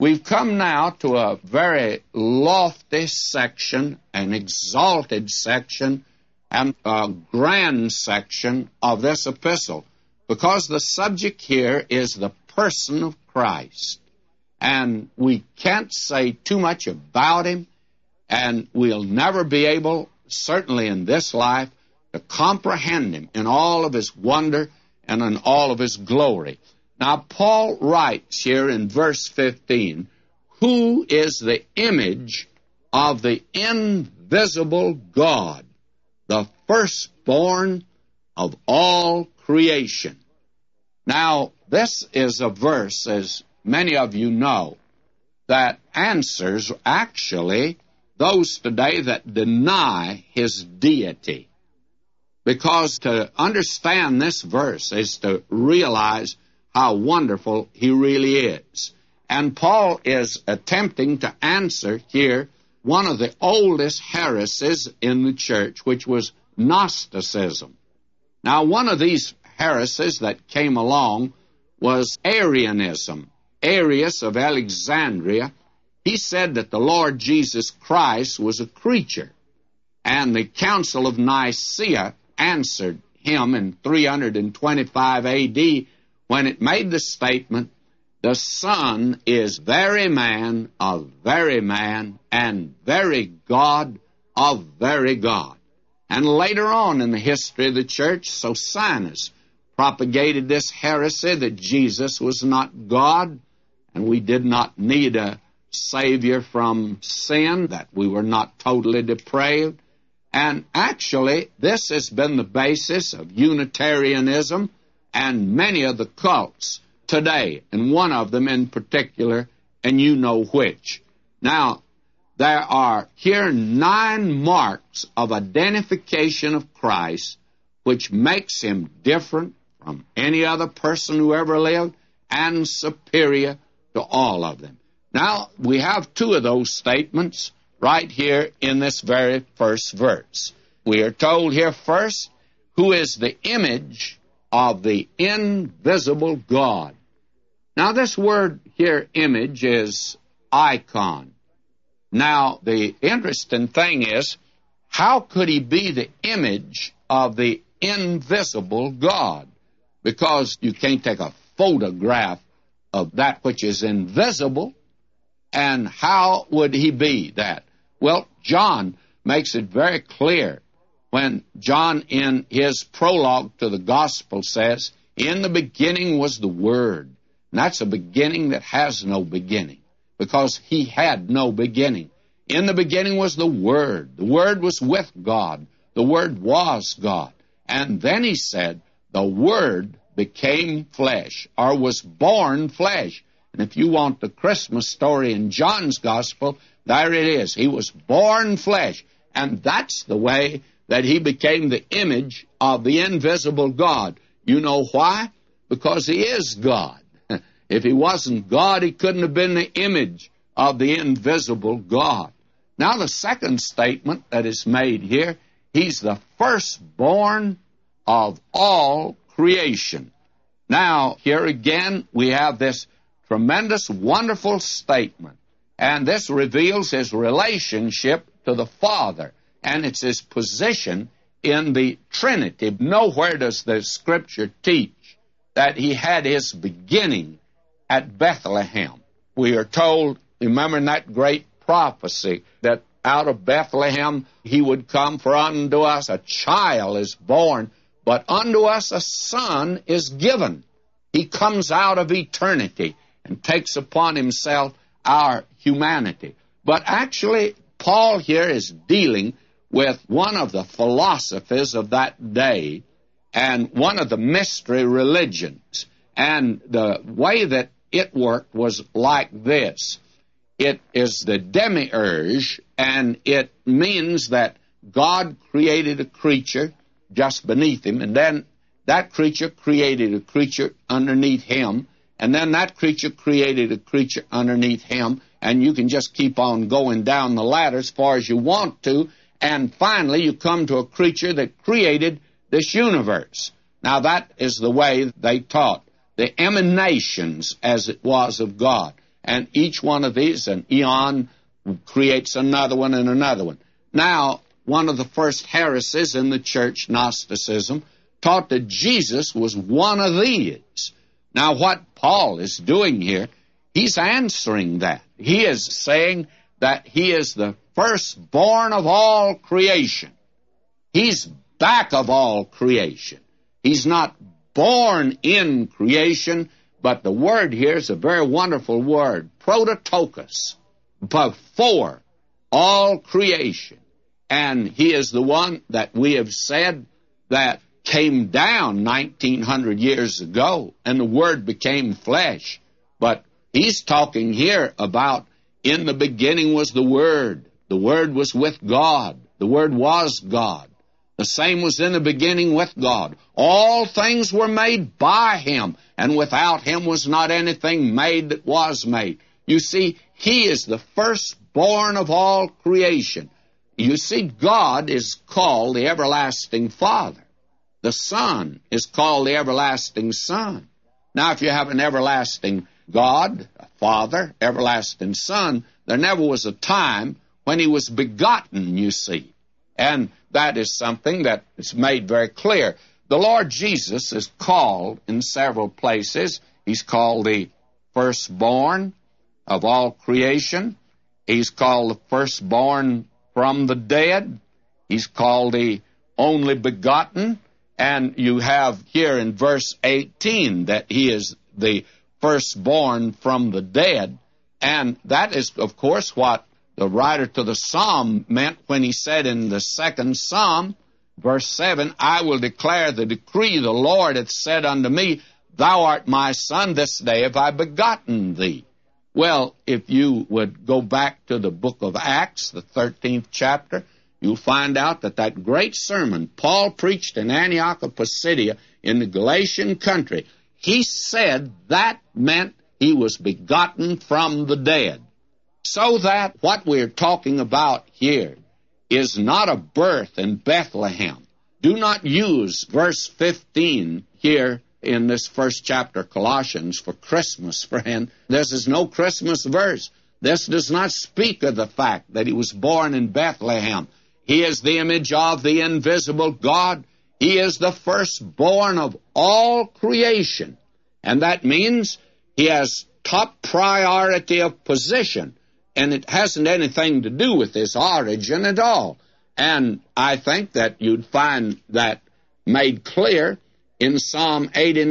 we've come now to a very lofty section, an exalted section, and a grand section of this epistle, because the subject here is the person of Christ. And we can't say too much about him, and we'll never be able, certainly in this life, to comprehend him in all of his wonder and in all of his glory. Now, Paul writes here in verse 15, who is the image of the invisible God, the firstborn of all creation. Now, this is a verse, as many of you know, that answers actually those today that deny his deity. Because to understand this verse is to realize how wonderful he really is. And Paul is attempting to answer here one of the oldest heresies in the church, which was Gnosticism. Now, one of these heresies that came along was Arianism. Arius of Alexandria, he said that the Lord Jesus Christ was a creature. And the Council of Nicaea answered him in 325 A.D. when it made the statement, the Son is very man of very man and very God of very God. And later on in the history of the church, Socinus propagated this heresy that Jesus was not God, and we did not need a Savior from sin, that we were not totally depraved. And actually, this has been the basis of Unitarianism and many of the cults today, and one of them in particular, and you know which. Now, there are here 9 marks of identification of Christ which makes him different from any other person who ever lived and superior to all of them. Now, we have 2 of those statements right here in this very first verse. We are told here first, who is the image of the invisible God. Now, this word here, image, is icon. Now, the interesting thing is, how could he be the image of the invisible God? Because you can't take a photograph of that which is invisible. And how would he be that? Well, John makes it very clear when John in his prologue to the gospel says, in the beginning was the Word. And that's a beginning that has no beginning, because he had no beginning. In the beginning was the Word. The Word was with God. The Word was God. And then he said, the Word became flesh, or was born flesh. And if you want the Christmas story in John's Gospel, there it is. He was born flesh. And that's the way that he became the image of the invisible God. You know why? Because he is God. If he wasn't God, he couldn't have been the image of the invisible God. Now, the second statement that is made here, he's the firstborn of all creation. Now, here again, we have this tremendous, wonderful statement. And this reveals his relationship to the Father, and it's his position in the Trinity. Nowhere does the Scripture teach that he had his beginning at Bethlehem. We are told, remembering that great prophecy, that out of Bethlehem he would come, for unto us a child is born, but unto us a son is given. He comes out of eternity and takes upon himself our humanity. But actually, Paul here is dealing with one of the philosophies of that day and one of the mystery religions. And the way that it worked was like this. It is the demiurge, and it means that God created a creature just beneath him, and then that creature created a creature underneath him, and then that creature created a creature underneath him, and you can just keep on going down the ladder as far as you want to, and finally you come to a creature that created this universe. Now that is the way they taught the emanations, as it was, of God. and each one of these, an eon, creates another one and another one. Now, one of the first heresies in the church, Gnosticism, taught that Jesus was one of these. Now, what Paul is doing here, he's answering that. He is saying that he is the firstborn of all creation. He's back of all creation. He's not born in creation, but the word here is a very wonderful word, prototokos, before all creation. And he is the one that we have said that came down 1900 years ago, and the Word became flesh. But he's talking here about in the beginning was the Word. The Word was with God. The Word was God. The same was in the beginning with God. All things were made by Him, and without Him was not anything made that was made. You see, He is the firstborn of all creation. You see, God is called the everlasting Father. The Son is called the everlasting Son. Now, if you have an everlasting God, a Father, everlasting Son, there never was a time when He was begotten, you see. And that is something that is made very clear. The Lord Jesus is called in several places. He's called the firstborn of all creation. He's called the firstborn from the dead. He's called the only begotten. And you have here in verse 18 that He is the firstborn from the dead. And that is, of course, what the writer to the Psalm meant when he said in the second Psalm, verse 7, I will declare the decree, the Lord hath said unto me, Thou art my son, this day have I begotten thee. Well, if you would go back to the book of Acts, the 13th chapter, you'll find out that that great sermon Paul preached in Antioch of Pisidia in the Galatian country, he said that meant he was begotten from the dead. So that what we're talking about here is not a birth in Bethlehem. Do not use verse 15 here in this first chapter of Colossians for Christmas, friend. This is no Christmas verse. This does not speak of the fact that He was born in Bethlehem. He is the image of the invisible God. He is the firstborn of all creation. And that means He has top priority of position. And it hasn't anything to do with His origin at all. And I think that you'd find that made clear in Psalm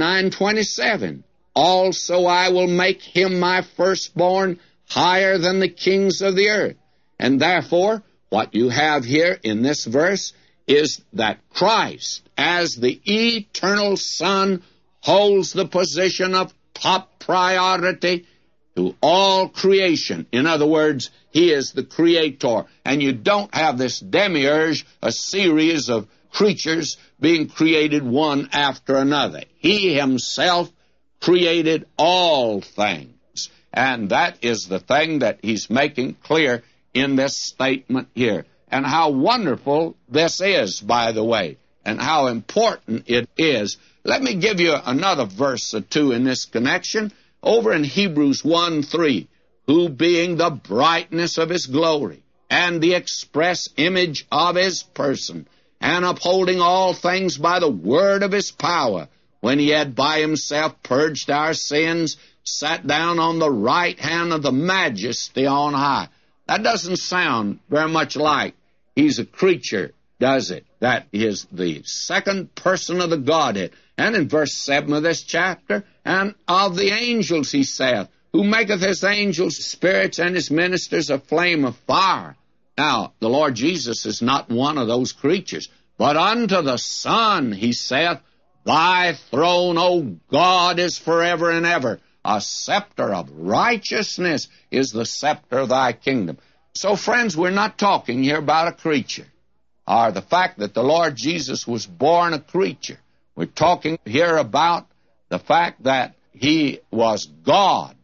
89:27. Also I will make Him my firstborn higher than the kings of the earth. And therefore, what you have here in this verse is that Christ, as the eternal Son, holds the position of top priority to all creation. In other words, He is the Creator. And you don't have this demiurge, a series of creatures being created one after another. He Himself created all things. And that is the thing that He's making clear in this statement here. And how wonderful this is, by the way, and how important it is. Let me give you another verse or two in this connection. Over in Hebrews 1:3, who being the brightness of His glory and the express image of His person, and upholding all things by the word of His power, when He had by Himself purged our sins, sat down on the right hand of the Majesty on high. That doesn't sound very much like He's a creature, does it? That is the second person of the Godhead. And in verse 7 of this chapter, and of the angels He saith, who maketh His angels spirits and His ministers a flame of fire. Now, the Lord Jesus is not one of those creatures, but unto the Son He saith, Thy throne, O God, is forever and ever. A scepter of righteousness is the scepter of Thy kingdom. So, friends, we're not talking here about a creature, or the fact that the Lord Jesus was born a creature. We're talking here about the fact that He was God.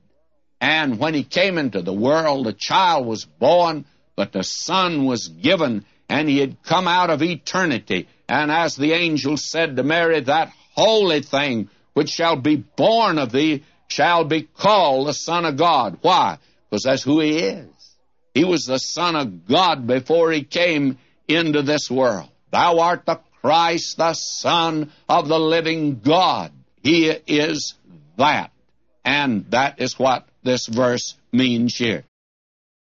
And when He came into the world, the child was born, but the Son was given, and He had come out of eternity. And as the angel said to Mary, that holy thing which shall be born of thee shall be called the Son of God. Why? Because that's who he is. He was the Son of God before he came into this world. Thou art the Christ, the Son of the living God. He is that. And that is what this verse means here.